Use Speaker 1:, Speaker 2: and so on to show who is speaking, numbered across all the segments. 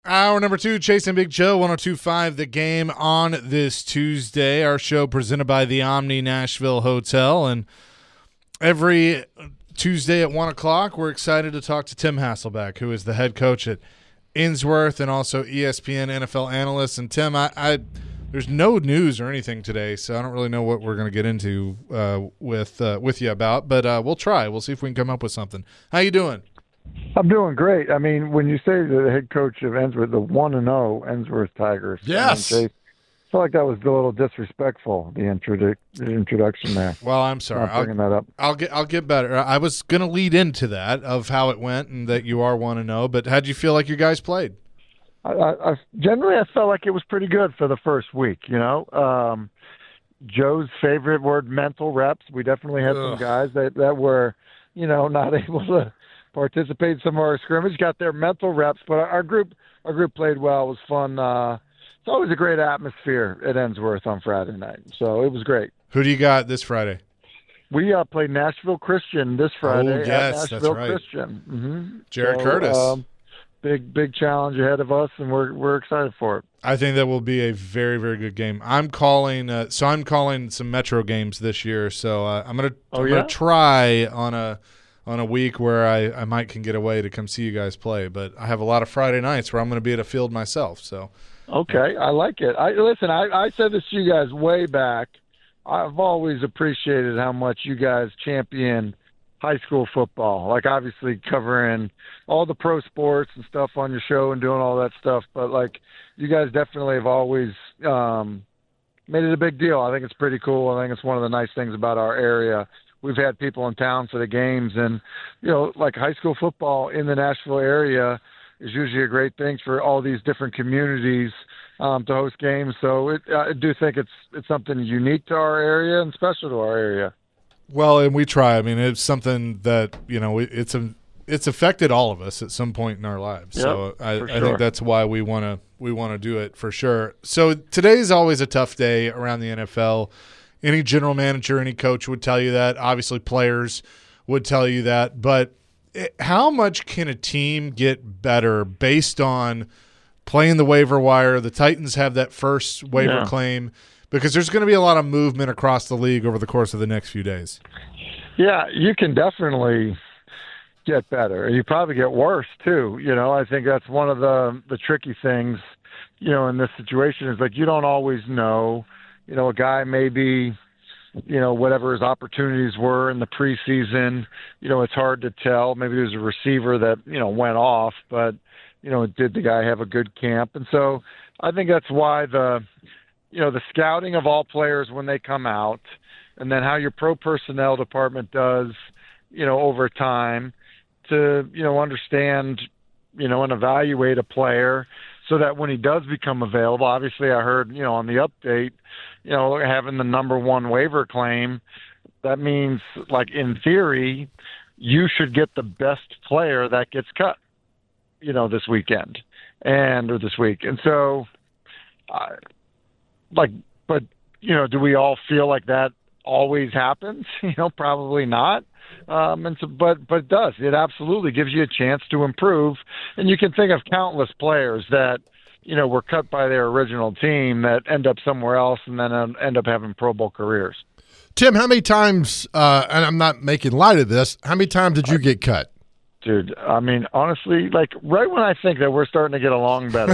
Speaker 1: Hour number 2, Chasing Big Joe, 102.5 The Game on this Tuesday. Our show presented by the Omni Nashville Hotel. And every Tuesday at 1 o'clock, we're excited to talk to Tim Hasselbeck, who is the head coach at Innsworth and also ESPN NFL analyst. And Tim, there's no news or anything today, so I don't really know what we're going to get into with you about. But we'll try. We'll see if we can come up with something. How you doing?
Speaker 2: I'm doing great. I mean, when you say the head coach of Innsworth, the 1-0 Innsworth Tigers.
Speaker 3: Yes.
Speaker 2: I feel like that was a little disrespectful, the introduction there.
Speaker 1: Well, I'm sorry.
Speaker 2: Not bringing that up.
Speaker 1: I'll get better. I was going to lead into that of how it went and that you are 1-0, but how did you feel like your guys played?
Speaker 2: Generally, I felt like it was pretty good for the first week, Joe's favorite word, mental reps. We definitely had some guys that were, not able to participate in some of our scrimmage, got their mental reps, but our group played well. It was fun. It's always a great atmosphere at Innsworth on Friday night, so it was great.
Speaker 1: Who do you got this Friday?
Speaker 2: We played Nashville Christian this Friday.
Speaker 1: Oh, yes,
Speaker 2: at Nashville
Speaker 1: that's right.
Speaker 2: Christian. Mm-hmm.
Speaker 1: Jared Curtis.
Speaker 2: Big challenge ahead of us, and we're excited for it.
Speaker 1: I think that will be a very, very good game. I'm calling some Metro games this year, so I'm gonna try on a week where I might can get away to come see you guys play. But I have a lot of Friday nights where I'm going to be at a field myself. So
Speaker 2: okay, I like it. I said this to you guys way back. I've always appreciated how much you guys champion high school football, like obviously covering all the pro sports and stuff on your show and doing all that stuff. But like you guys definitely have always made it a big deal. I think it's pretty cool. I think it's one of the nice things about our area. We've had people in town for the games, and, like high school football in the Nashville area is usually a great thing for all these different communities to host games. So I do think it's something unique to our area and special to our area.
Speaker 1: Well, and we try. I mean, it's something that, it's affected all of us at some point in our lives.
Speaker 2: Yep,
Speaker 1: so I think that's why we want to do it for sure. So today's always a tough day around the NFL. Any general manager, any coach would tell you that. Obviously, players would tell you that. But how much can a team get better based on playing the waiver wire? The Titans have that first waiver claim because there's going to be a lot of movement across the league over the course of the next few days.
Speaker 2: Yeah, you can definitely get better. You probably get worse, too. I think that's one of the tricky things, in this situation is like you don't always know. A guy maybe, whatever his opportunities were in the preseason, it's hard to tell. Maybe there's a receiver that, went off, but, did the guy have a good camp? And so I think that's why the scouting of all players when they come out and then how your pro personnel department does, over time to, understand, and evaluate a player so that when he does become available, obviously I heard, on the update, having the number one waiver claim, that means, like, in theory, you should get the best player that gets cut, this weekend or this week. And so, do we all feel like that always happens? Probably not. And so, but it does. It absolutely gives you a chance to improve. And you can think of countless players that, were cut by their original team that end up somewhere else and then end up having Pro Bowl careers.
Speaker 3: Tim, how many times, and I'm not making light of this, how many times did you get cut?
Speaker 2: Dude, I mean, honestly, like right when I think that we're starting to get along better,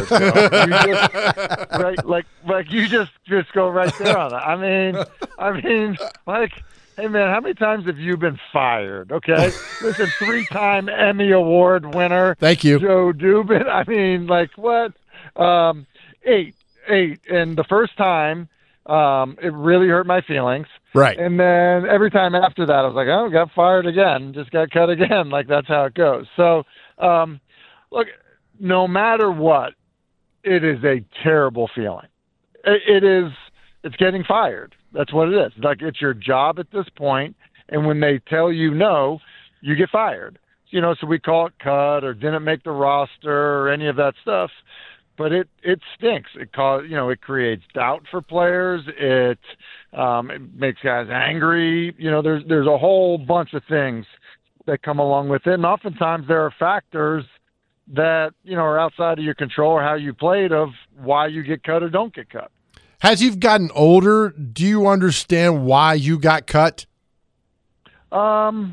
Speaker 2: you just go right there on it. I mean, like, hey man, how many times have you been fired? Okay, listen, 3-time Emmy Award winner.
Speaker 3: Thank you,
Speaker 2: Joe Dubin. I mean, like what? 8, and the first time, it really hurt my feelings.
Speaker 3: Right.
Speaker 2: And then every time after that, I was like, oh, got fired again, just got cut again. Like, that's how it goes. So, look, no matter what, it is a terrible feeling. It's getting fired. That's what it is. Like, it's your job at this point, and when they tell you no, you get fired. So we call it cut or didn't make the roster or any of that stuff. But it stinks. It creates doubt for players. It makes guys angry. There's a whole bunch of things that come along with it. And oftentimes there are factors that, are outside of your control, or how you played, of why you get cut or don't get cut.
Speaker 3: As you've gotten older, do you understand why you got cut?
Speaker 2: No,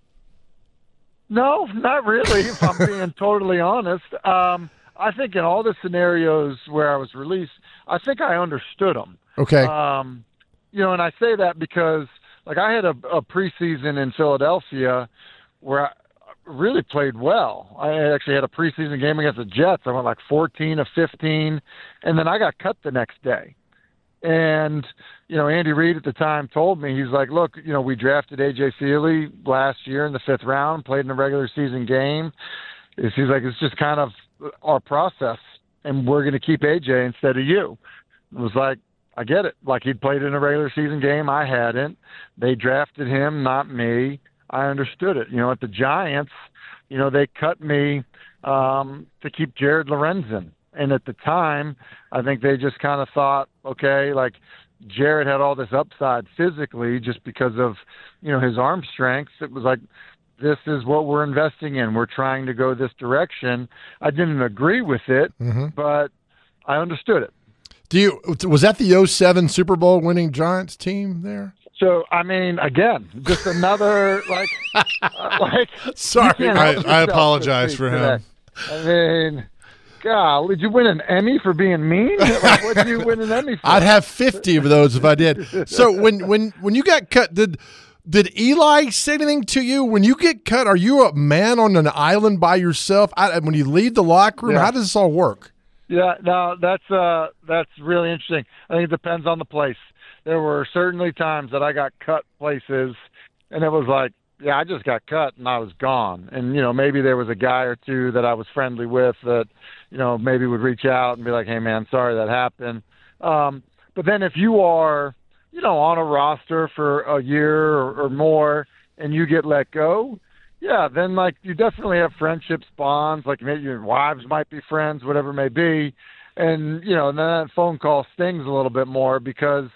Speaker 2: not really, if I'm being totally honest. I think in all the scenarios where I was released, I think I understood them.
Speaker 3: Okay.
Speaker 2: And I say that because, like, I had a preseason in Philadelphia where I really played well. I actually had a preseason game against the Jets. I went like 14 of 15, and then I got cut the next day. And, Andy Reid at the time told me, he's like, look, we drafted A.J. Feely last year in the 5th round, played in a regular season game. He's like, it's just kind of our process, and we're going to keep A.J. instead of you. It was like, I get it. Like, he'd played in a regular season game. I hadn't. They drafted him, not me. I understood it. At the Giants, they cut me to keep Jared Lorenzen. And at the time, I think they just kind of thought, okay, like, Jared had all this upside physically just because of, his arm strength. It was like, this is what we're investing in. We're trying to go this direction. I didn't agree with it, but I understood it.
Speaker 3: Was that the 07 Super Bowl winning Giants team there?
Speaker 2: So, I mean, again, just another,
Speaker 3: sorry.
Speaker 1: I apologize for him.
Speaker 2: I mean, God, did you win an Emmy for being mean? Like, what did you win an Emmy for?
Speaker 3: I'd have 50 of those if I did. So when you got cut, did Eli say anything to you? When you get cut, are you a man on an island by yourself? When you leave the locker room, How does this all work?
Speaker 2: Yeah, no, that's really interesting. I think it depends on the place. There were certainly times that I got cut places, and it was like, yeah, I just got cut and I was gone. And, maybe there was a guy or two that I was friendly with that, maybe would reach out and be like, hey, man, sorry that happened. But then if you are, on a roster for a year or more and you get let go, yeah, then, like, you definitely have friendships, bonds, like maybe your wives might be friends, whatever it may be. And, and then that phone call stings a little bit more because,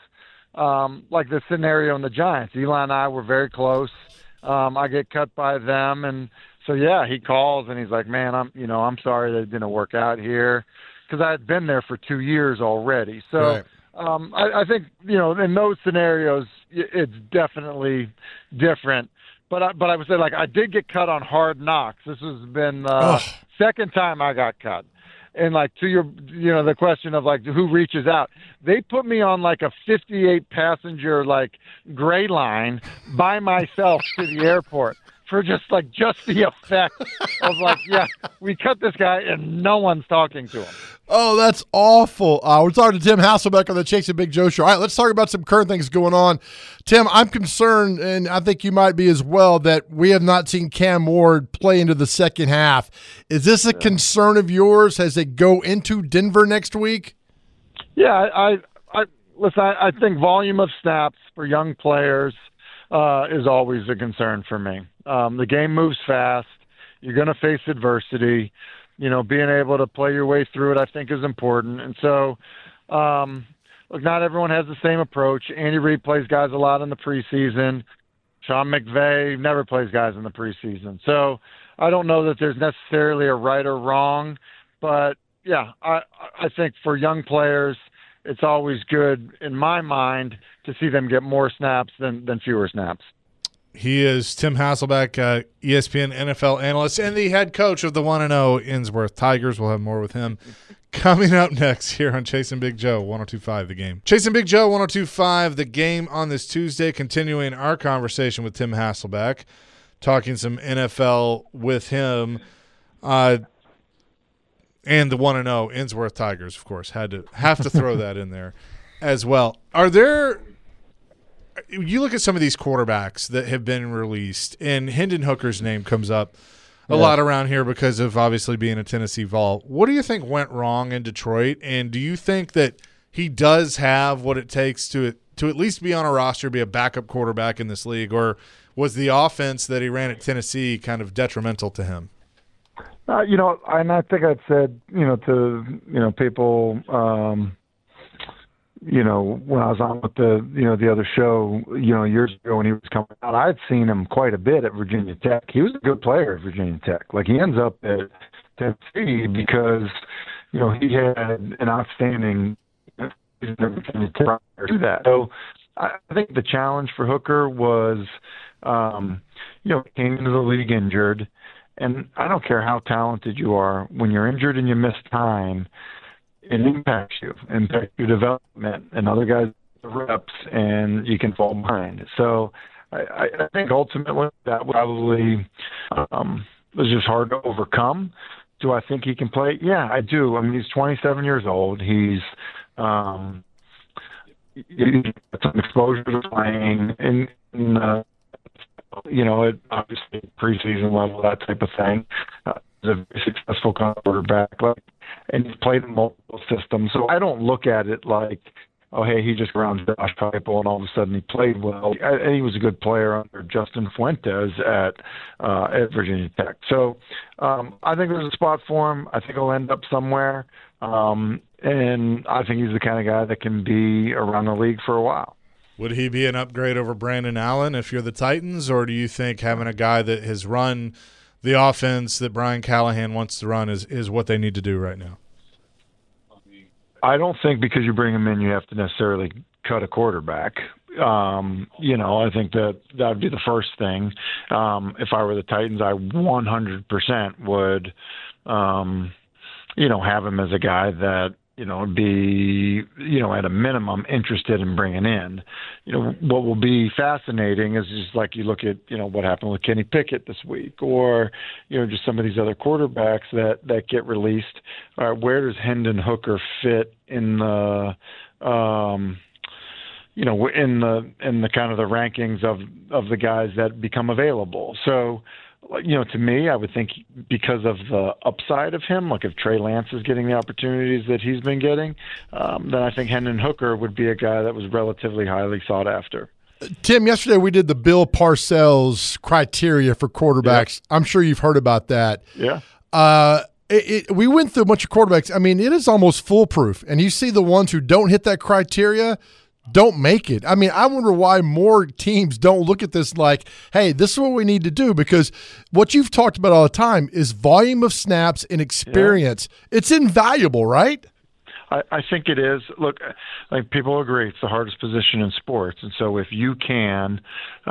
Speaker 2: like the scenario in the Giants, Eli and I were very close. I get cut by them, and so yeah, he calls and he's like, "Man, I'm sorry that it didn't work out here," because I had been there for 2 years already. So
Speaker 3: right.
Speaker 2: I think in those scenarios, it's definitely different. But I would say, like, I did get cut on Hard Knocks. This has been second time I got cut. And, like, to your, the question of, like, who reaches out, they put me on, like, a 58-passenger, like, gray line by myself to the airport for just the effect of, like, yeah, we cut this guy and no one's talking to him.
Speaker 3: Oh, that's awful. We're talking to Tim Hasselbeck on the Chasing Big Joe show. All right, let's talk about some current things going on. Tim, I'm concerned, and I think you might be as well, that we have not seen Cam Ward play into the second half. Is this a concern of yours as they go into Denver next week?
Speaker 2: Yeah, listen, I think volume of snaps for young players is always a concern for me. The game moves fast. You're going to face adversity. Being able to play your way through it, I think, is important. And so, look, not everyone has the same approach. Andy Reid plays guys a lot in the preseason. Sean McVay never plays guys in the preseason. So I don't know that there's necessarily a right or wrong. But, yeah, I think for young players, it's always good, in my mind, to see them get more snaps than fewer snaps.
Speaker 1: He is Tim Hasselbeck, ESPN NFL analyst and the head coach of the 1-0 Innsworth Tigers. We'll have more with him coming up next here on Chasing Big Joe, 102.5 The Game. Chasing Big Joe, 102.5 The Game on this Tuesday, continuing our conversation with Tim Hasselbeck, talking some NFL with him, and the 1-0 Innsworth Tigers, of course. Have to throw that in there as well. You look at some of these quarterbacks that have been released, and Hendon Hooker's name comes up a lot around here because of obviously being a Tennessee Vol. What do you think went wrong in Detroit, and do you think that he does have what it takes to at least be on a roster, be a backup quarterback in this league, or was the offense that he ran at Tennessee kind of detrimental to him?
Speaker 2: And I think I'd said, to people, when I was on with the other show, years ago when he was coming out, I'd seen him quite a bit at Virginia Tech. He was a good player at Virginia Tech. Like, he ends up at Tennessee because, he had an outstanding season prior to that. So I think the challenge for Hooker was, came into the league injured. And I don't care how talented you are, when you're injured and you miss time, it impacts you, impacts your development, and other guys the reps, and you can fall behind. So I think ultimately that probably was just hard to overcome. Do I think he can play? Yeah, I do. I mean, he's 27 years old. He's got some exposure to playing in at obviously preseason level, that type of thing. He's a very successful quarterback, and he's played in multiple systems. So I don't look at it like, oh, hey, he just around Josh Heupel and all of a sudden he played well. And he was a good player under Justin Fuentes at Virginia Tech. So I think there's a spot for him. I think he'll end up somewhere. And I think he's the kind of guy that can be around the league for a while.
Speaker 1: Would he be an upgrade over Brandon Allen if you're the Titans, or do you think having a guy that has run the offense that Brian Callahan wants to run is what they need to do right now?
Speaker 2: I don't think because you bring him in, you have to necessarily cut a quarterback. I think that would be the first thing. If I were the Titans, I 100% would, have him as a guy that, be, at a minimum interested in bringing in. What will be fascinating is just like you look at, what happened with Kenny Pickett this week, or, just some of these other quarterbacks that get released. Where does Hendon Hooker fit in the, in the kind of the rankings of the guys that become available? So, to me, I would think because of the upside of him, like if Trey Lance is getting the opportunities that he's been getting, then I think Hendon Hooker would be a guy that was relatively highly sought after.
Speaker 3: Tim, yesterday we did the Bill Parcells criteria for quarterbacks. Yep. I'm sure you've heard about that.
Speaker 2: Yeah.
Speaker 3: We went through a bunch of quarterbacks. I mean, it is almost foolproof. And you see the ones who don't hit that criteria don't make it. I mean, I wonder why more teams don't look at this like, hey, this is what we need to do, because what you've talked about all the time is volume of snaps and experience. Yeah. It's invaluable, right?
Speaker 2: I think it is. Look, like people agree, it's the hardest position in sports. And so if you can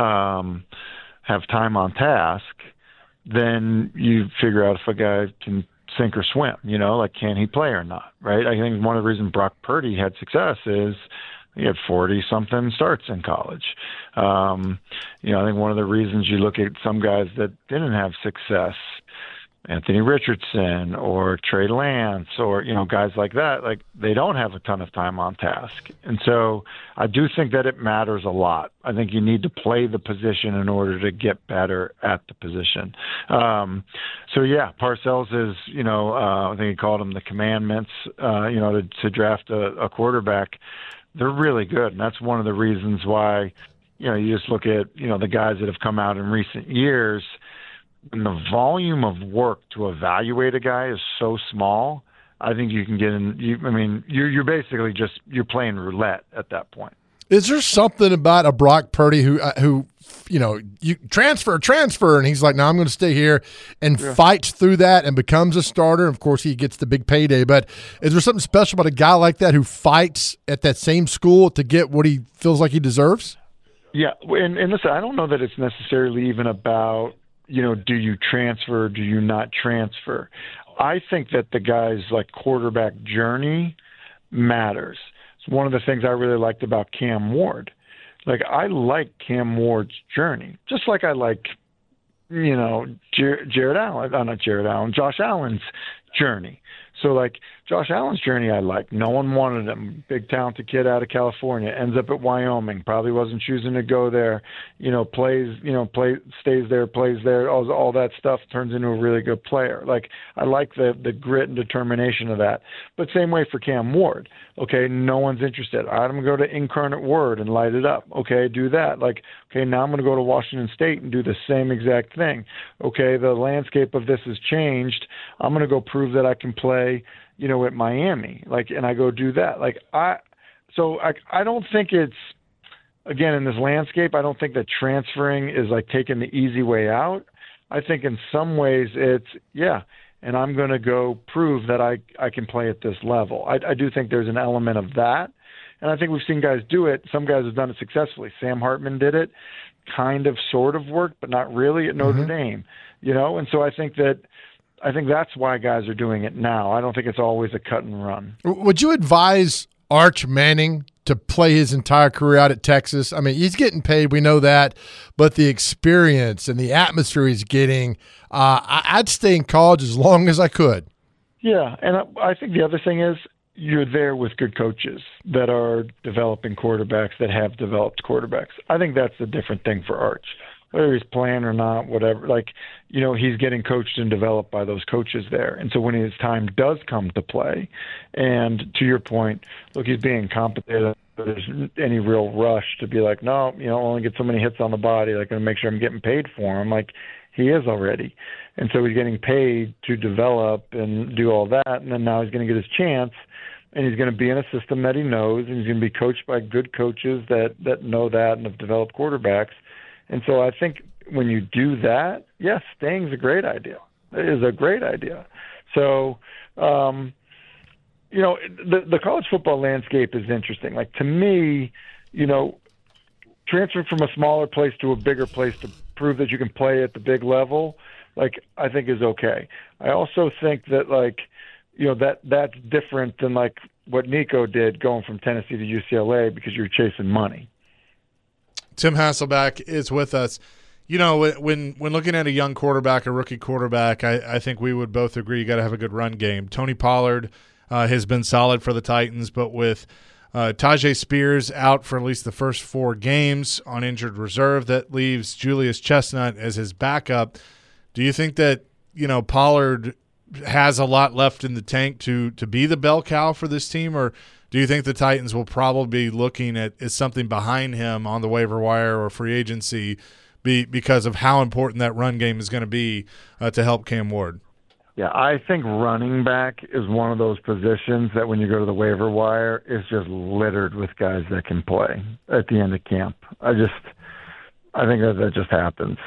Speaker 2: have time on task, then you figure out if a guy can sink or swim, like can he play or not, right? I think one of the reasons Brock Purdy had success is he had 40-something starts in college. I think one of the reasons you look at some guys that didn't have success, Anthony Richardson or Trey Lance or, guys like that, like they don't have a ton of time on task. And so I do think that it matters a lot. I think you need to play the position in order to get better at the position. Parcells is, I think he called them the commandments, to draft a quarterback. They're really good, and that's one of the reasons why, you just look at, the guys that have come out in recent years, and the volume of work to evaluate a guy is so small, I think you can get in. You're basically you're playing roulette at that point.
Speaker 3: Is there something about a Brock Purdy who you transfer, and he's like, no, I'm going to stay here, and fights through that and becomes a starter? Of course, he gets the big payday. But is there something special about a guy like that who fights at that same school to get what he feels like he deserves?
Speaker 2: Yeah, and listen, I don't know that it's necessarily even about, do you transfer, do you not transfer? I think that the guy's quarterback journey matters. It's one of the things I really liked about Cam Ward. I like Cam Ward's journey, just like I like, Josh Allen's journey. So, Josh Allen's journey I like. No one wanted him. Big talented kid out of California. Ends up at Wyoming. Probably wasn't choosing to go there. Stays there, plays there. All that stuff turns into a really good player. I like the grit and determination of that. But same way for Cam Ward. Okay, no one's interested. All right, I'm going to go to Incarnate Word and light it up. Okay, do that. Okay, now I'm going to go to Washington State and do the same exact thing. Okay, the landscape of this has changed. I'm going to go prove that I can play, at Miami. And I go do that. I don't think it's, again, in this landscape, I don't think that transferring is taking the easy way out. I think in some ways it's, and I'm going to go prove that I can play at this level. I do think there's an element of that, and I think we've seen guys do it. Some guys have done it successfully. Sam Hartman did it, kind of, sort of worked, but not really at Notre Dame, and so I think that's why guys are doing it now. I don't think it's always a cut and run.
Speaker 3: Would you advise Arch Manning to play his entire career out at Texas? I mean, he's getting paid, we know that, but the experience and the atmosphere he's getting, I'd stay in college as long as I could.
Speaker 2: Yeah, and I think the other thing is you're there with good coaches that are developing quarterbacks, that have developed quarterbacks. I think that's a different thing for Arch. Whether he's playing or not, whatever, he's getting coached and developed by those coaches there. And so when his time does come to play, and to your point, look, he's being compensated. There's any real rush to be like, no, only get so many hits on the body. Like, I'm going to make sure I'm getting paid for him. Like, he is already. And so he's getting paid to develop and do all that. And then now he's going to get his chance, and he's going to be in a system that he knows, and he's going to be coached by good coaches that know that and have developed quarterbacks. And so I think when you do that, yes, staying's a great idea. It is a great idea. So, the college football landscape is interesting. Like, to me, transferring from a smaller place to a bigger place to prove that you can play at the big level, I think is okay. I also think that, that's different than, what Nico did going from Tennessee to UCLA because you're chasing money.
Speaker 1: Tim Hasselbeck is with us. When looking at a young quarterback, a rookie quarterback, I think we would both agree you got to have a good run game. Tony Pollard has been solid for the Titans, but with Tajay Spears out for at least the first 4 games on injured reserve, that leaves Julius Chestnut as his backup. Do you think that Pollard has a lot left in the tank to be the bell cow for this team, or do you think the Titans will probably be looking at something behind him on the waiver wire or free agency because of how important that run game is going to be to help Cam Ward?
Speaker 2: Yeah, I think running back is one of those positions that when you go to the waiver wire, it's just littered with guys that can play at the end of camp. I think that just happens.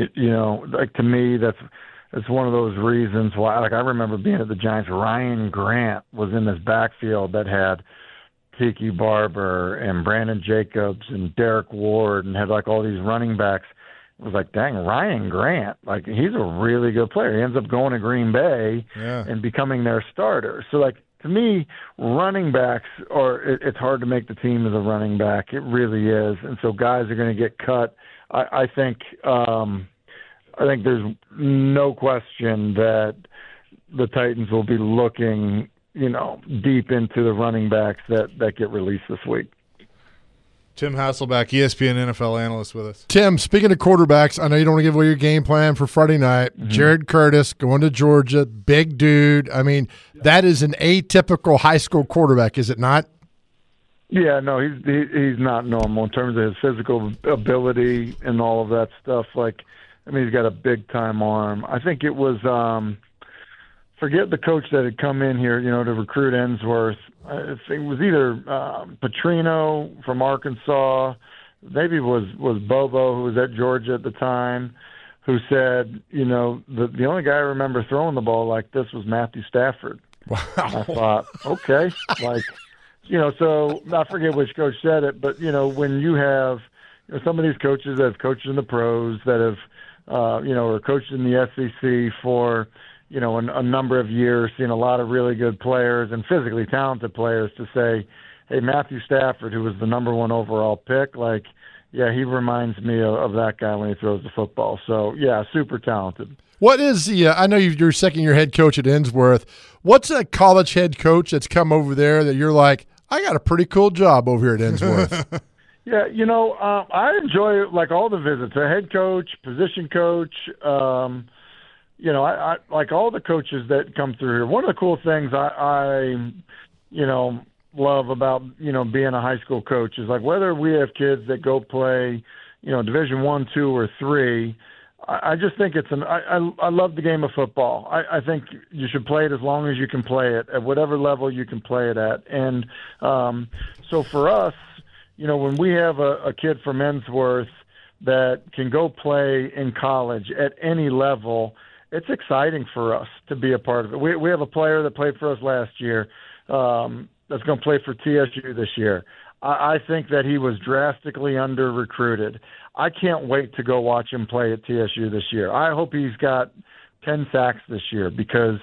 Speaker 2: To me, that's one of those reasons why. I remember being at the Giants. Ryan Grant was in this backfield that had Tiki Barber and Brandon Jacobs and Derek Ward, and had all these running backs. It was dang, Ryan Grant, he's a really good player. He ends up going to Green Bay and becoming their starter. So to me, running backs it's hard to make the team as a running back. It really is. And so guys are going to get cut. I think there's no question that the Titans will be looking, deep into the running backs that get released this week.
Speaker 1: Tim Hasselbeck, ESPN NFL analyst with us.
Speaker 3: Tim, speaking of quarterbacks, I know you don't want to give away your game plan for Friday night. Jared Curtis going to Georgia, big dude. I mean, that is an atypical high school quarterback, is it not?
Speaker 2: Yeah, no, he's not normal in terms of his physical ability and all of that stuff. He's got a big-time arm. I think it was forget the coach that had come in here, to recruit Ensworth. I think it was either Petrino from Arkansas, maybe it was Bobo, who was at Georgia at the time, who said, the only guy I remember throwing the ball like this was Matthew Stafford.
Speaker 3: Wow.
Speaker 2: I thought, okay, so I forget which coach said it, but, when you have some of these coaches that have coached in the pros, that have or coached in the SEC for, a number of years, seen a lot of really good players and physically talented players, to say, hey, Matthew Stafford, who was the number 1 overall pick, he reminds me of that guy when he throws the football. So, yeah, super talented.
Speaker 3: What is I know you're second-year head coach at Ensworth. What's a college head coach that's come over there that you're like, I got a pretty cool job over here at Ensworth?
Speaker 2: Yeah, I enjoy all the visits. A head coach, position coach, I like all the coaches that come through here. One of the cool things I love about being a high school coach is whether we have kids that go play Division 1, 2, or 3. I just think I love the game of football. I think you should play it as long as you can play it at whatever level you can play it at. And so for us, when we have a kid from Ensworth that can go play in college at any level it's exciting for us to be a part of it. We have a player that played for us last year that's going to play for TSU this year. I think that he was drastically under-recruited. I can't wait to go watch him play at TSU this year. I hope he's got 10 sacks this year because,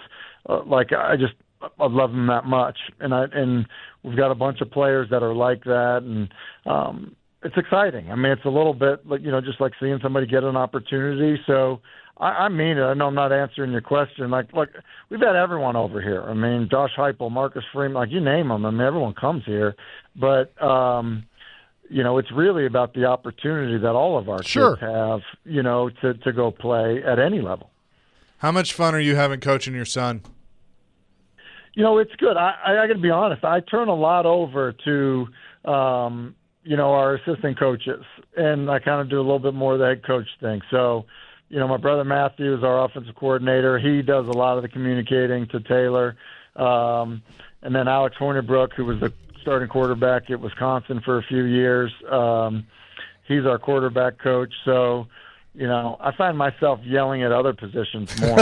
Speaker 2: I love him that much. And we've got a bunch of players that are like that, and it's exciting. I mean, it's a little bit like, just like seeing somebody get an opportunity. So I mean it. I know I'm not answering your question. Like we've had everyone over here. I mean, Josh Heupel, Marcus Freeman, like you name them. I mean, everyone comes here. But, it's really about the opportunity that all of our kids have, to go play at any level.
Speaker 1: How much fun are you having coaching your son?
Speaker 2: It's good. I got to be honest. I turn a lot over to, our assistant coaches, and I kind of do a little bit more of the head coach thing. So, my brother Matthew is our offensive coordinator. He does a lot of the communicating to Taylor. And then Alex Hornibrook, who was the starting quarterback at Wisconsin for a few years, he's our quarterback coach. So, I find myself yelling at other positions more.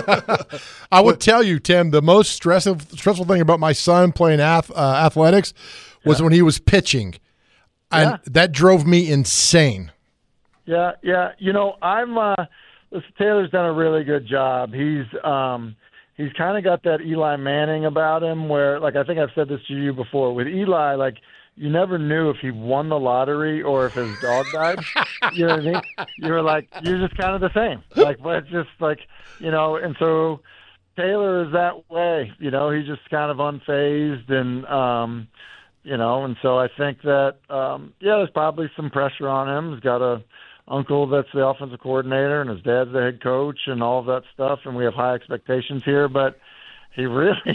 Speaker 3: I would tell you, Tim, the most stressful thing about my son playing athletics was when he was pitching. And that drove me insane.
Speaker 2: Yeah. Listen, Taylor's done a really good job. He's kind of got that Eli Manning about him where, like, I think I've said this to you before. With Eli, like, you never knew if he won the lottery or if his dog died. You know what I mean? You were like, you're just kind of the same. Like, but it's just like, and so Taylor is that way. He's just kind of unfazed and, and so I think that, there's probably some pressure on him. He's got a uncle that's the offensive coordinator and his dad's the head coach and all of that stuff, and we have high expectations here, but he really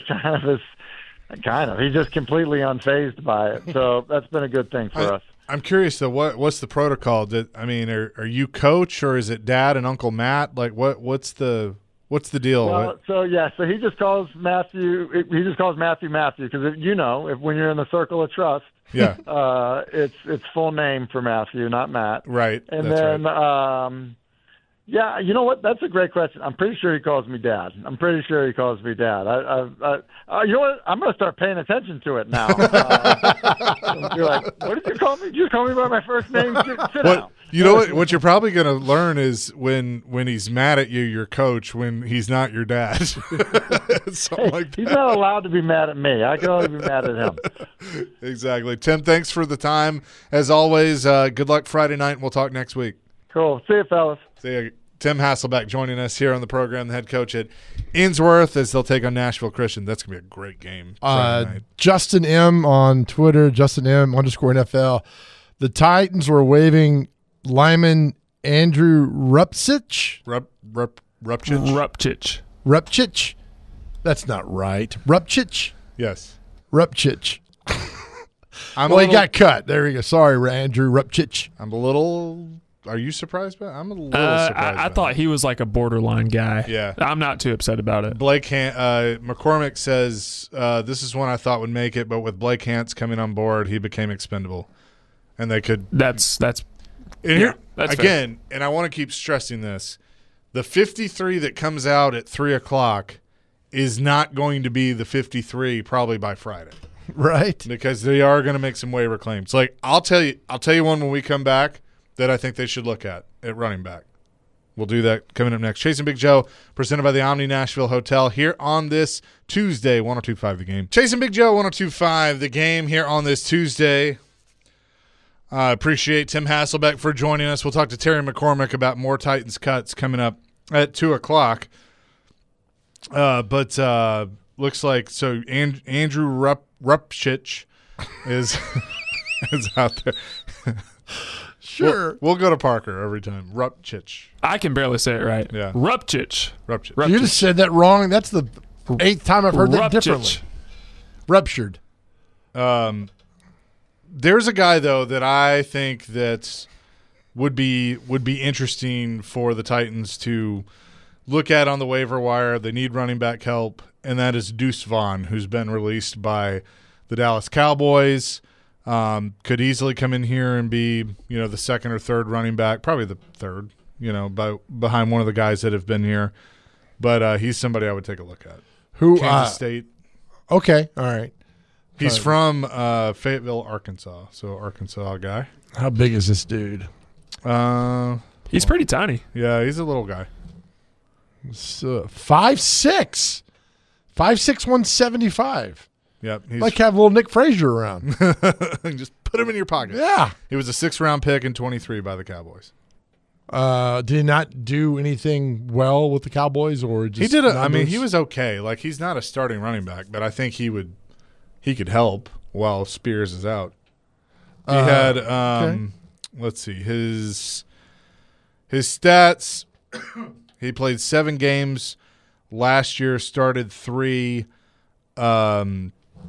Speaker 2: he's just completely unfazed by it. So that's been a good thing for us.
Speaker 1: I'm curious though, what's the protocol? Are you coach or is it dad and Uncle Matt? Like what's the deal?
Speaker 2: Well, so he just calls Matthew. He just calls Matthew because if when you're in the circle of trust, it's full name for Matthew, not Matt.
Speaker 1: Right.
Speaker 2: And then you know what? That's a great question. I'm pretty sure he calls me Dad. You know what? I'm going to start paying attention to it now. You're like, what did you call me? Did you call me by my first name? Sit down.
Speaker 1: You know what you're probably going to learn is when he's mad at you, your coach, when he's not your dad. Like that.
Speaker 2: He's not allowed to be mad at me. I can only be mad at him.
Speaker 1: Exactly. Tim, thanks for the time. As always, good luck Friday night, and we'll talk next week.
Speaker 2: Cool. See you, fellas.
Speaker 1: See you. Tim Hasselbeck joining us here on the program, the head coach at Innsworth, as they'll take on Nashville Christian. That's going to be a great game Friday night.
Speaker 3: Justin M. on Twitter, Justin M. _NFL. The Titans were waiving lineman Andrew Rupcich. Rupcich. That's not right. Rupcich?
Speaker 1: Yes.
Speaker 3: Rupcich. He got cut. There we go. Sorry, Andrew Rupcich.
Speaker 1: Are you surprised by it? I'm a little surprised.
Speaker 4: I thought he was like a borderline guy.
Speaker 1: Yeah.
Speaker 4: I'm not too upset about it.
Speaker 1: McCormick says, this is one I thought would make it, but with Blake Hance coming on board, he became expendable. And they could.
Speaker 4: That's
Speaker 1: again,
Speaker 4: fair.
Speaker 1: And I want to keep stressing this. The 53 that comes out at 3 o'clock is not going to be the 53 probably by Friday.
Speaker 3: Right.
Speaker 1: Because they are going to make some waiver claims. Like, I'll tell you one when we come back that I think they should look at running back. We'll do that coming up next. Chasing Big Joe, presented by the Omni Nashville Hotel, here on this Tuesday, 102.5 The Game. Chasing Big Joe, 102.5 The Game, here on this Tuesday. I appreciate Tim Hasselbeck for joining us. We'll talk to Terry McCormick about more Titans cuts coming up at 2 o'clock. But looks like Andrew Rupcich is out there.
Speaker 3: Sure.
Speaker 1: We'll go to Parker every time. Rupcich.
Speaker 4: I can barely say it right.
Speaker 1: Yeah.
Speaker 4: Rupcich.
Speaker 3: You just said that wrong. That's the 8th time I've heard that differently. Ruptured.
Speaker 1: There's a guy, though, that I think that would be interesting for the Titans to look at on the waiver wire. They need running back help, and that is Deuce Vaughn, who's been released by the Dallas Cowboys. Could easily come in here and be, the second or third running back, probably the third, behind one of the guys that have been here. But he's somebody I would take a look at.
Speaker 3: Who?
Speaker 1: Kansas State.
Speaker 3: Okay, all right.
Speaker 1: He's from Fayetteville, Arkansas. So Arkansas guy.
Speaker 3: How big is this dude?
Speaker 4: He's pretty tiny.
Speaker 1: Yeah, he's a little guy.
Speaker 3: 5'6", 175.
Speaker 1: Yep. He's
Speaker 3: Like have a little Nick Frazier around.
Speaker 1: just put him in your pocket.
Speaker 3: Yeah.
Speaker 1: He was a 6th-round pick in 23 by the Cowboys.
Speaker 3: Did he not do anything well with the Cowboys, or just
Speaker 1: He did. I mean,
Speaker 3: numbers?
Speaker 1: he was okay. Like he's not a starting running back, but I think he could help while Spears is out. He had
Speaker 3: okay.
Speaker 1: Let's see his stats. He played 7 games last year. Started 3. Only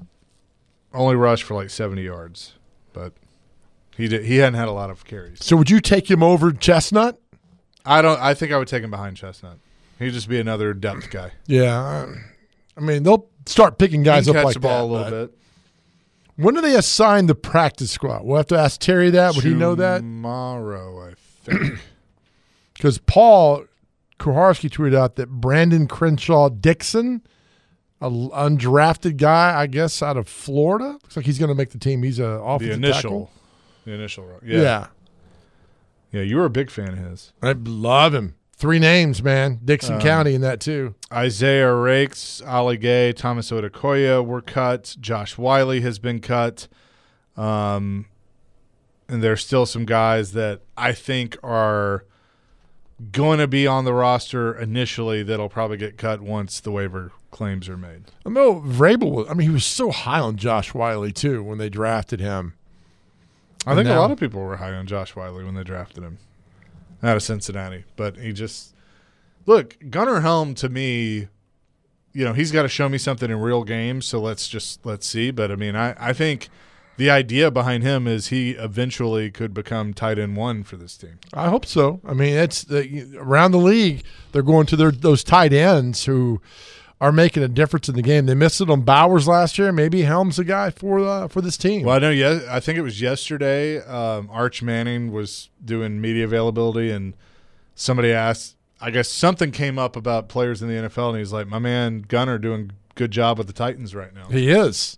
Speaker 1: rushed for like 70 yards, but he hadn't had a lot of carries.
Speaker 3: So would you take him over Chestnut?
Speaker 1: I think I would take him behind Chestnut. He'd just be another depth guy.
Speaker 3: Yeah. I mean, they'll start picking guys
Speaker 1: He can
Speaker 3: up
Speaker 1: catch
Speaker 3: like
Speaker 1: the ball
Speaker 3: that.
Speaker 1: a little bit.
Speaker 3: When do they assign the practice squad? We'll have to ask Terry that. Would he know that?
Speaker 1: Tomorrow, I think.
Speaker 3: Because Paul Kuharski tweeted out that Brandon Crenshaw Dixon, an undrafted guy, I guess, out of Florida. Looks like he's going to make the team. He's an offensive tackle.
Speaker 1: The initial.
Speaker 3: Yeah.
Speaker 1: Yeah, you were a big fan of his.
Speaker 3: I love him. 3 names, man. Dixon County in that too.
Speaker 1: Isaiah Rakes, Ali Gay, Thomas Odukoya were cut. Josh Wiley has been cut. And there's still some guys that I think are going to be on the roster initially that'll probably get cut once the waiver claims are made.
Speaker 3: I know Vrabel he was so high on Josh Wiley too when they drafted him.
Speaker 1: I think a
Speaker 3: now-
Speaker 1: lot of people were high on Josh Wiley when they drafted him out of Cincinnati. But he just – look, Gunnar Helm to me, he's got to show me something in real games, so let's see. But, I mean, I think the idea behind him is he eventually could become tight end 1 for this team.
Speaker 3: I hope so. I mean, around the league, they're going to those tight ends who are making a difference in the game. They missed it on Bowers last year. Maybe Helm's the guy for this team.
Speaker 1: Well, I know. I think it was yesterday. Arch Manning was doing media availability, and somebody asked. I guess something came up about players in the NFL, and he's like, "My man Gunnar doing a good job with the Titans right now."
Speaker 3: He is.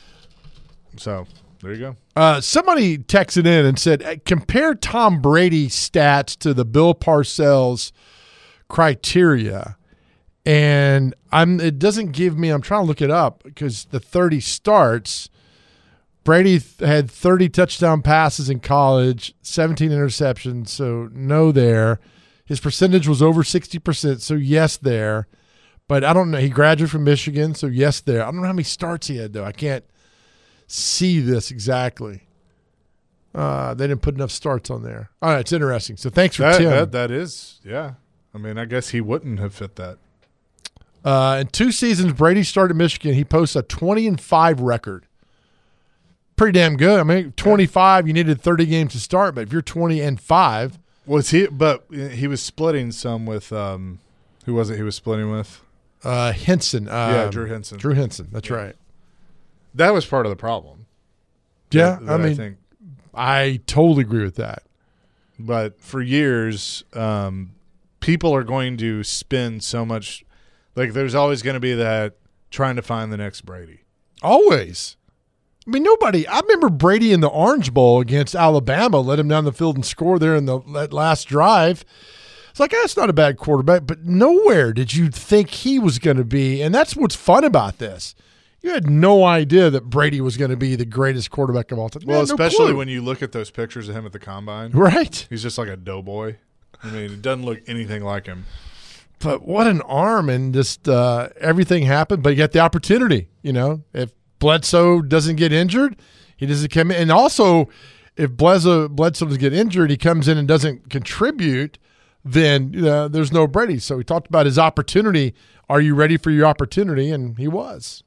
Speaker 1: So there you go.
Speaker 3: Somebody texted in and said, compare Tom Brady's stats to the Bill Parcells criteria. And it doesn't give me – I'm trying to look it up because the 30 starts. Brady had 30 touchdown passes in college, 17 interceptions, so no there. His percentage was over 60%, so yes there. But I don't know. He graduated from Michigan, so yes there. I don't know how many starts he had, though. I can't see this exactly. They didn't put enough starts on there. All right, it's interesting. So thanks for Tim.
Speaker 1: That is, yeah. I mean, I guess he wouldn't have fit that.
Speaker 3: In 2 seasons, Brady started at Michigan. He posts a 20-5 record. Pretty damn good. I mean, 25, you needed 30 games to start, but if you're 20-5.
Speaker 1: Was he? But he was splitting some with who was it? He was splitting with
Speaker 3: Henson.
Speaker 1: Drew Henson.
Speaker 3: Drew Henson. That's right.
Speaker 1: That was part of the problem.
Speaker 3: Yeah,
Speaker 1: I think.
Speaker 3: I totally agree with that.
Speaker 1: But for years, people are going to spend so much. Like, there's always going to be that trying to find the next Brady.
Speaker 3: Always. I mean, nobody. I remember Brady in the Orange Bowl against Alabama, let him down the field and score there in that last drive. It's like, that's not a bad quarterback, but nowhere did you think he was going to be. And that's what's fun about this. You had no idea that Brady was going to be the greatest quarterback of all time.
Speaker 1: Well, especially when you look at those pictures of him at the combine.
Speaker 3: Right.
Speaker 1: He's just like a doughboy. I mean, it doesn't look anything like him.
Speaker 3: But what an arm, and just everything happened. But you got the opportunity, If Bledsoe doesn't get injured, he doesn't come in. And also, if Bledsoe doesn't get injured, he comes in and doesn't contribute, then there's no Brady. So we talked about his opportunity. Are you ready for your opportunity? And he was.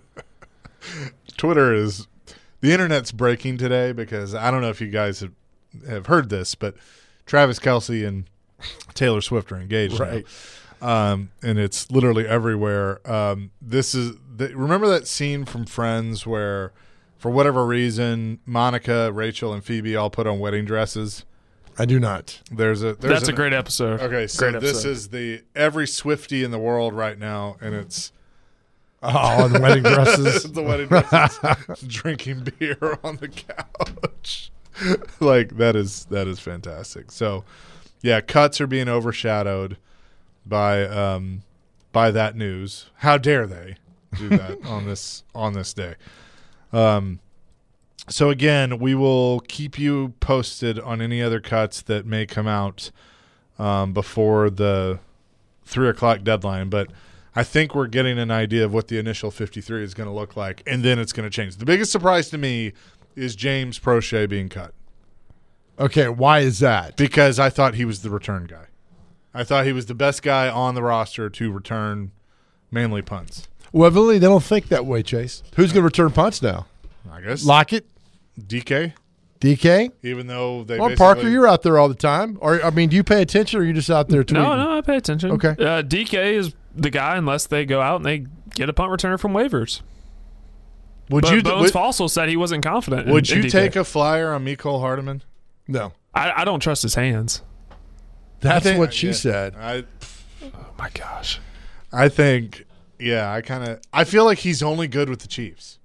Speaker 1: The internet's breaking today because I don't know if you guys have heard this, but Travis Kelce and Taylor Swift are engaged.
Speaker 3: Right.
Speaker 1: And it's literally everywhere. Remember that scene from Friends where, for whatever reason, Monica, Rachel, and Phoebe all put on wedding dresses?
Speaker 3: I do not.
Speaker 1: That's
Speaker 4: a great episode.
Speaker 1: Okay, so
Speaker 4: Great
Speaker 1: this
Speaker 4: episode.
Speaker 1: is every Swiftie in the world right now, and it's
Speaker 3: Oh, the wedding dresses.
Speaker 1: the wedding dresses, drinking beer on the couch. Like that is fantastic. So, yeah, cuts are being overshadowed by that news. How dare they do that on this day? So again, we will keep you posted on any other cuts that may come out before the 3:00 deadline. But I think we're getting an idea of what the initial 53 is going to look like, and then it's going to change. The biggest surprise to me is James Prochet being cut.
Speaker 3: Okay, why is that?
Speaker 1: Because I thought he was the return guy. I thought he was the best guy on the roster to return mainly punts.
Speaker 3: Well, evidently they don't think that way, Chase. Who's going to return punts now?
Speaker 1: I guess
Speaker 3: Lockett?
Speaker 1: DK,
Speaker 3: DK?
Speaker 1: even though they
Speaker 3: Well,
Speaker 1: basically
Speaker 3: Parker, you're out there all the time. Or I mean, do you pay attention or are you just out there tweeting?
Speaker 4: No, I pay attention.
Speaker 3: Okay.
Speaker 4: DK is the guy unless they go out and they get a punt returner from waivers.
Speaker 1: would
Speaker 4: But
Speaker 1: you
Speaker 4: Bones Fossil said he wasn't confident.
Speaker 1: would
Speaker 4: in
Speaker 1: you
Speaker 4: DK.
Speaker 1: take a flyer on Mecole Hardman?
Speaker 3: No.
Speaker 4: I don't trust his hands.
Speaker 3: That's
Speaker 1: I think-
Speaker 3: what she
Speaker 1: yeah.
Speaker 3: said.
Speaker 4: Oh my gosh.
Speaker 1: I think, yeah, I feel like he's only good with the Chiefs.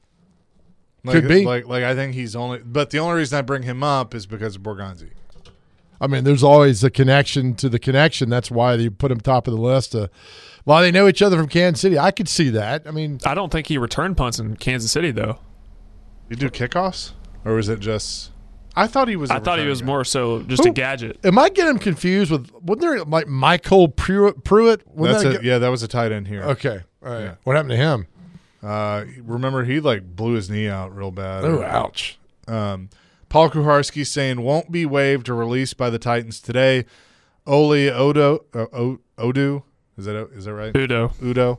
Speaker 1: Like,
Speaker 3: Could be.
Speaker 1: Like I think he's only, but the only reason I bring him up is because of Borgonzi.
Speaker 3: I mean, there's always a connection to the connection. That's why they put him top of the list. Well, they know each other from Kansas City. I could see that. I mean,
Speaker 4: I don't think he returned punts in Kansas City though.
Speaker 1: You do kickoffs, or was it just? I thought he was.
Speaker 4: I thought he was more so just
Speaker 3: Who?
Speaker 4: a gadget.
Speaker 3: am I getting him confused with, wasn't there like Michael Pruitt? Wasn't
Speaker 1: That's
Speaker 3: that a
Speaker 1: it. Yeah, that was a tight end here.
Speaker 3: Okay. All right.
Speaker 1: Yeah.
Speaker 3: What happened to him?
Speaker 1: Remember he like blew his knee out real bad.
Speaker 3: Oh, ouch.
Speaker 1: Paul Kuharski saying won't be waived or released by the Titans today. Oli Odo, Odu, is that right?
Speaker 4: Udo.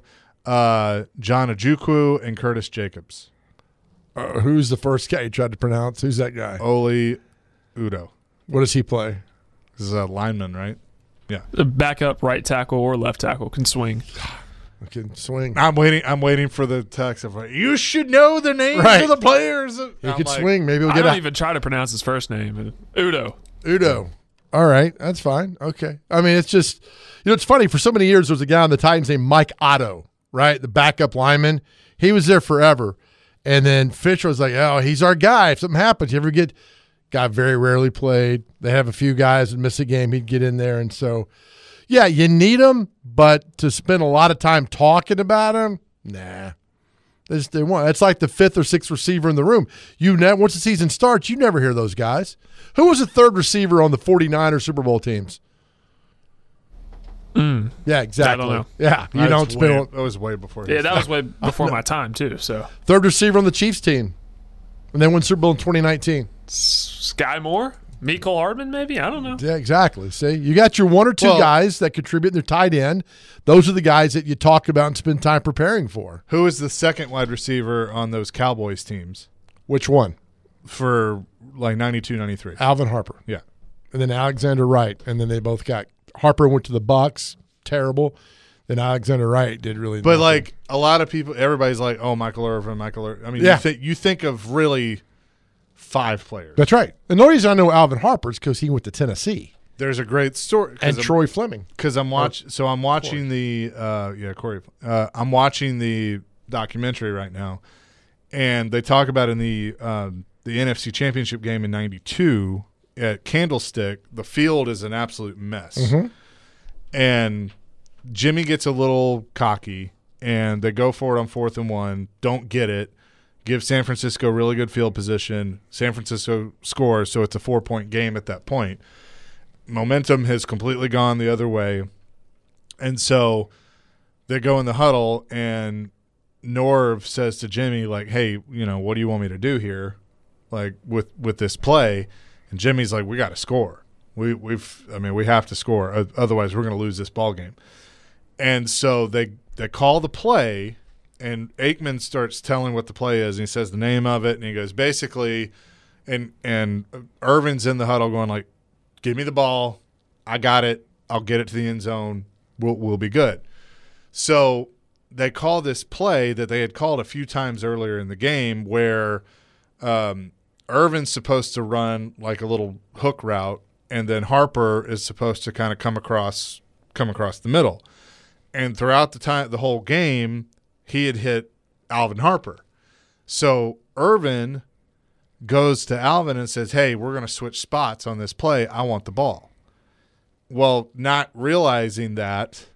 Speaker 1: John Ojukwu and Curtis Jacobs.
Speaker 3: Who's the first guy you tried to pronounce? Who's that guy?
Speaker 1: Oli Udo.
Speaker 3: What does he play?
Speaker 1: This is a lineman, right? Yeah.
Speaker 4: The backup right tackle or left tackle can swing.
Speaker 3: I can swing.
Speaker 1: I'm waiting for the text of like, you should know the names
Speaker 3: Right.
Speaker 1: of the players.
Speaker 3: He could swing. Maybe we'll
Speaker 4: I
Speaker 3: get
Speaker 4: don't
Speaker 3: a
Speaker 4: even try to pronounce his first name. Udo.
Speaker 3: Udo. All right. That's fine. Okay. I mean, it's just, it's funny. For so many years, there was a guy on the Titans named Mike Otto, right? The backup lineman. He was there forever. And then Fisher was like, oh, he's our guy. If something happens, you ever get – guy very rarely played. They have a few guys that miss a game. He'd get in there. And so, yeah, you need him, but to spend a lot of time talking about him, nah. They want. It's like the fifth or sixth receiver in the room. Once the season starts, you never hear those guys. Who was the third receiver on the 49ers Super Bowl teams? Yeah, exactly.
Speaker 4: I don't know.
Speaker 3: Yeah, you don't spend
Speaker 1: That was way before.
Speaker 4: Yeah, that was way before my time too. So
Speaker 3: third receiver on the Chiefs team, and they won Super Bowl in 2019.
Speaker 4: Sky Moore, Mecole Hardman, maybe, I don't know.
Speaker 3: Yeah, exactly. See, you got your one or two guys that contribute in their tight end. Those are the guys that you talk about and spend time preparing for.
Speaker 1: Who is the second wide receiver on those Cowboys teams
Speaker 3: Which one?
Speaker 1: for like 92, 93?
Speaker 3: Alvin Harper,
Speaker 1: Yeah.
Speaker 3: and then Alexander Wright, and then they both got Harper went to the Bucks, terrible. Then Alexander Wright did really.
Speaker 1: But
Speaker 3: nothing.
Speaker 1: like a lot of people, everybody's like, "Oh, Michael Irvin." I mean,
Speaker 3: Yeah.
Speaker 1: you think of really 5 players.
Speaker 3: That's right. And the only reason I know Alvin Harper is because he went to Tennessee
Speaker 1: There's a great story
Speaker 3: and Troy Fleming.
Speaker 1: because I'm watching. So I'm watching Corey. I'm watching the documentary right now, and they talk about in the NFC Championship game in '92 at Candlestick. The field is an absolute mess, and Jimmy gets a little cocky, and they go for it on 4th and 1. Don't get it. Give San Francisco really good field position. San Francisco scores, so it's a 4-point game at that point. Momentum has completely gone the other way. And so they go in the huddle, and Norv says to Jimmy, like, hey, what do you want me to do here, like with this play? And Jimmy's like, we got to score. We have to score. Otherwise, we're going to lose this ball game. And so they call the play, and Aikman starts telling what the play is, and he says the name of it, and he goes basically, and Irvin's in the huddle going like, give me the ball. I got it. I'll get it to the end zone. We'll be good. So they call this play that they had called a few times earlier in the game where Irvin's supposed to run like a little hook route, and then Harper is supposed to kind of come across the middle. And throughout the whole game, he had hit Alvin Harper. So Irvin goes to Alvin and says, "Hey, we're going to switch spots on this play. I want the ball." Well, not realizing that,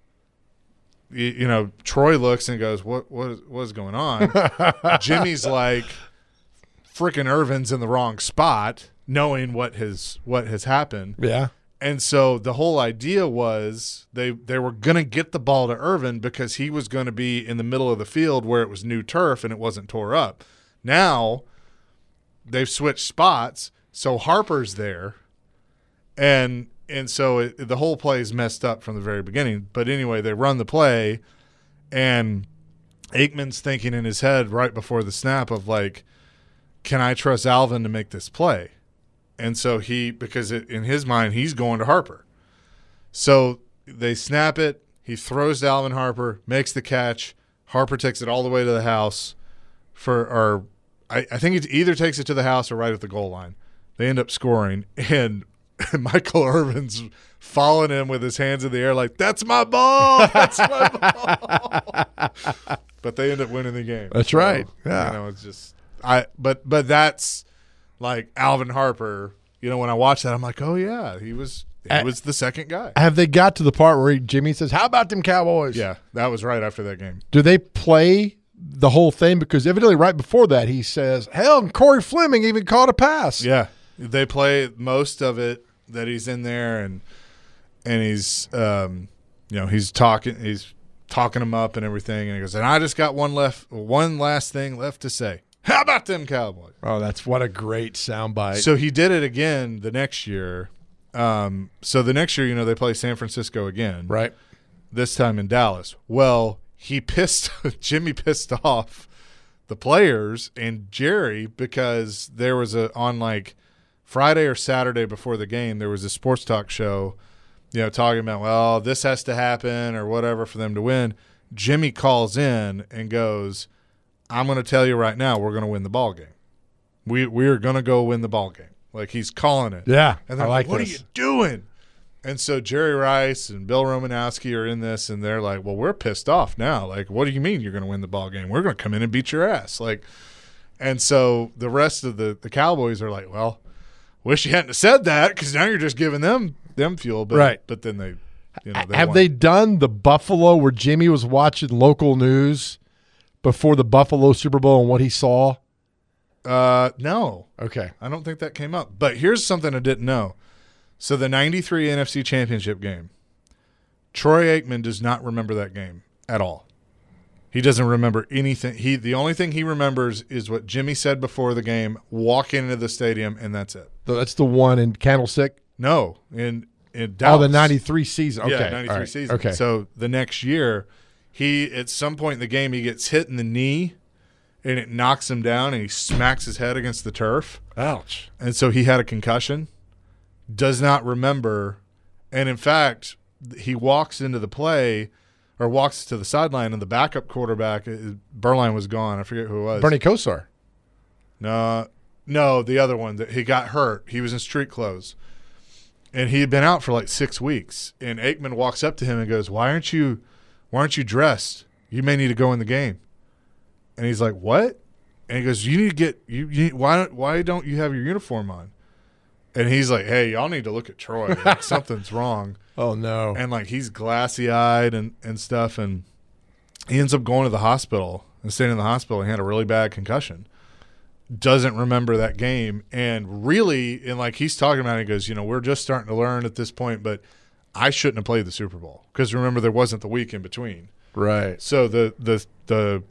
Speaker 1: Troy looks and goes, what is going on? Jimmy's like, freaking Irvin's in the wrong spot, knowing what has happened.
Speaker 3: Yeah.
Speaker 1: And so the whole idea was they were going to get the ball to Irvin because he was going to be in the middle of the field where it was new turf and it wasn't tore up. Now they've switched spots, so Harper's there, and so the whole play is messed up from the very beginning. But anyway, they run the play, and Aikman's thinking in his head right before the snap of like, can I trust Alvin to make this play? And so in his mind, he's going to Harper. So they snap it. He throws to Alvin Harper, makes the catch. Harper takes it all the way to the house I think it either takes it to the house or right at the goal line. They end up scoring, and Michael Irvin's following him with his hands in the air like, "That's my ball! That's my ball!" But they end up winning the game.
Speaker 3: That's right. Yeah.
Speaker 1: It's just but that's like Alvin Harper. When I watch that, I'm like, oh yeah, he was the second guy.
Speaker 3: Have they got to the part where Jimmy says, "How about them Cowboys?"
Speaker 1: Yeah, that was right after that game.
Speaker 3: Do they play the whole thing? Because evidently right before that he says, "Hell, and Corey Fleming even caught a pass."
Speaker 1: Yeah, they play most of it that he's in there, and he's he's talking him up and everything, and he goes, "And I just got one last thing left to say. How about them Cowboys?"
Speaker 3: Oh, that's what a great soundbite.
Speaker 1: So he did it again the next year. So the next year, they play San Francisco again,
Speaker 3: right?
Speaker 1: This time in Dallas. Well, Jimmy pissed off the players and Jerry because there was on like Friday or Saturday before the game, there was a sports talk show, talking about, well, this has to happen or whatever for them to win. Jimmy calls in and goes, "I'm going to tell you right now, we're going to win the ball game. We are going to go win the ball game." Like he's calling it.
Speaker 3: Yeah,
Speaker 1: and they're like, "What are you doing?" And so Jerry Rice and Bill Romanowski are in this, and they're like, "Well, we're pissed off now. Like, what do you mean you're going to win the ball game? We're going to come in and beat your ass." Like, and so the rest of the Cowboys are like, "Well, wish you hadn't have said that because now you're just giving them fuel." But,
Speaker 3: right.
Speaker 1: But then they
Speaker 3: have they done the Buffalo where Jimmy was watching local news before the Buffalo Super Bowl and what he saw?
Speaker 1: No.
Speaker 3: Okay.
Speaker 1: I don't think that came up. But here's something I didn't know. So the 93 NFC Championship game, Troy Aikman does not remember that game at all. He doesn't remember anything. The only thing he remembers is what Jimmy said before the game, walking into the stadium, and that's it.
Speaker 3: So that's the one in Candlestick?
Speaker 1: No, in Dallas.
Speaker 3: Oh, the 93 season. Okay.
Speaker 1: Yeah, 93 season.
Speaker 3: Okay.
Speaker 1: So the next year, at some point in the game, he gets hit in the knee, and it knocks him down, and he smacks his head against the turf.
Speaker 3: Ouch.
Speaker 1: And so he had a concussion. Does not remember, and in fact, he walks into the play or walks to the sideline, and the backup quarterback, Berline was gone. I forget who it was.
Speaker 3: Bernie Kosar.
Speaker 1: No, the other one that he got hurt. He was in street clothes, and he had been out for like 6 weeks. And Aikman walks up to him and goes, "Why aren't you dressed? You may need to go in the game." And he's like, "What?" And he goes, "You need to get why don't you have your uniform on?" And he's like, "Hey, y'all need to look at Troy. Like, something's wrong."
Speaker 3: Oh, no.
Speaker 1: And, like, he's glassy-eyed and stuff, and he ends up going to the hospital and staying in the hospital. He had a really bad concussion. Doesn't remember that game. And really, and, like, he's talking about it, he goes, we're just starting to learn at this point, but I shouldn't have played the Super Bowl. Because, remember, there wasn't the week in between.
Speaker 3: Right.
Speaker 1: So the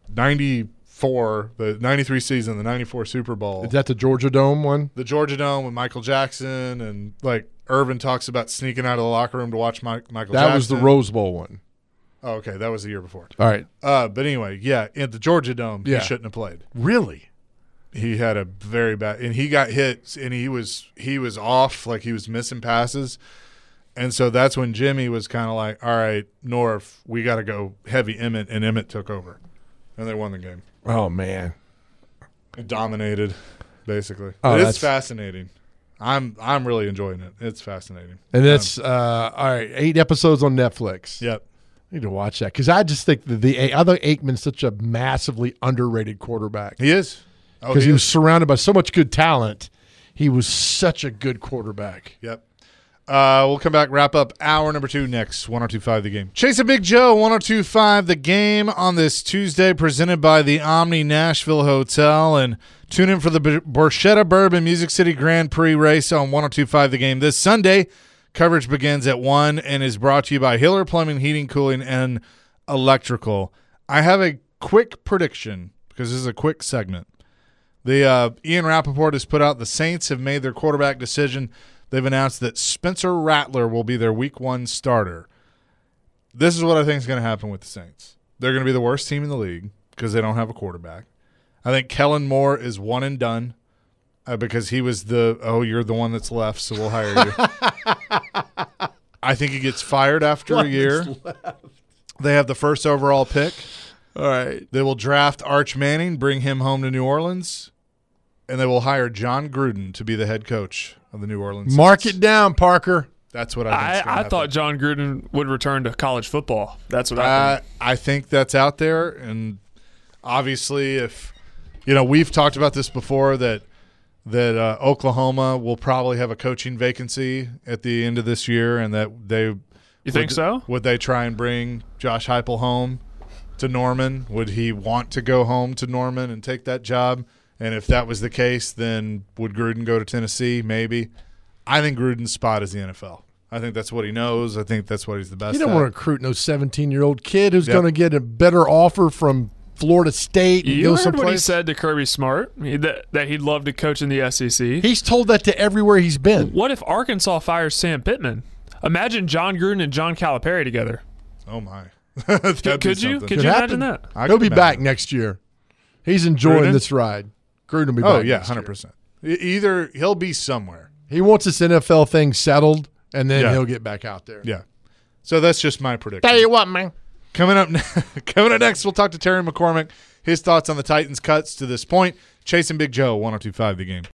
Speaker 1: 93 season, the 94 Super Bowl.
Speaker 3: Is that the Georgia Dome one?
Speaker 1: The Georgia Dome with Michael Jackson, and like Irvin talks about sneaking out of the locker room to watch Michael Jackson.
Speaker 3: That was the Rose Bowl one.
Speaker 1: Oh, okay. That was the year before.
Speaker 3: All right.
Speaker 1: But anyway, yeah, in the Georgia Dome,
Speaker 3: Yeah.
Speaker 1: he shouldn't have played.
Speaker 3: Really?
Speaker 1: He had a very bad – and he got hit, and he was off, like he was missing passes. And so that's when Jimmy was kind of like, all right, North, we got to go heavy Emmett, and Emmett took over. And they won the game.
Speaker 3: Oh, man.
Speaker 1: It dominated, basically.
Speaker 3: Oh,
Speaker 1: It
Speaker 3: that's
Speaker 1: is fascinating. I'm really enjoying it. It's fascinating.
Speaker 3: And that's all right. 8 episodes on Netflix.
Speaker 1: Yep.
Speaker 3: I need to watch that because I just think I think Aikman's such a massively underrated quarterback
Speaker 1: He is.
Speaker 3: because he was surrounded by so much good talent. He was such a good quarterback.
Speaker 1: Yep. We'll come back, wrap up hour number 2 next. 102.5 The Game. Chase and Big Joe, 102.5 The Game on this Tuesday, presented by the Omni Nashville Hotel. And tune in for the Borchetta Bourbon Music City Grand Prix race on 102.5 The Game this Sunday. Coverage begins at 1 and is brought to you by Hiller Plumbing, Heating, Cooling, and Electrical. I have a quick prediction because this is a quick segment. The Ian Rappaport has put out the Saints have made their quarterback decision. They've announced that Spencer Rattler will be their Week 1 starter. This is what I think is going to happen with the Saints. They're going to be the worst team in the league because they don't have a quarterback. I think Kellen Moore is one and done because he was you're the one that's left, so we'll hire you. I think he gets fired after a year. They have the first overall pick.
Speaker 3: All right.
Speaker 1: They will draft Arch Manning, bring him home to New Orleans, and they will hire John Gruden to be the head coach of the New Orleans Saints.
Speaker 3: Mark it down, Parker.
Speaker 1: That's what I think.
Speaker 4: I thought John Gruden would return to college football. That's what I think.
Speaker 1: I think that's out there, and obviously, if we've talked about this before that Oklahoma will probably have a coaching vacancy at the end of this year, and that they.
Speaker 4: You think so?
Speaker 1: Would they try and bring Josh Heupel home to Norman? Would he want to go home to Norman and take that job? And if that was the case, then would Gruden go to Tennessee? Maybe. I think Gruden's spot is the NFL. I think that's what he knows. I think that's what he's the best
Speaker 3: You don't
Speaker 1: at.
Speaker 3: want to recruit no 17-year-old kid who's going to get a better offer from Florida State and
Speaker 4: You
Speaker 3: go
Speaker 4: heard
Speaker 3: someplace.
Speaker 4: what he said to Kirby Smart, that he'd love to coach in the SEC.
Speaker 3: He's told that to everywhere he's been.
Speaker 4: What if Arkansas fires Sam Pittman? Imagine John Gruden and John Calipari together.
Speaker 1: Oh, my.
Speaker 4: Could you
Speaker 3: Could
Speaker 4: imagine that?
Speaker 3: He'll be back next year. He's enjoying this ride. Gruden will be back.
Speaker 1: Oh, yeah,
Speaker 3: next year.
Speaker 1: 100%. Either he'll be somewhere.
Speaker 3: He wants this NFL thing settled, and then
Speaker 1: Yeah.
Speaker 3: he'll get back out there.
Speaker 1: Yeah. So that's just my prediction.
Speaker 3: Tell you what, man.
Speaker 1: Coming up next, we'll talk to Terry McCormick. His thoughts on the Titans' cuts to this point. Chase and Big Joe, 102.5 The Game.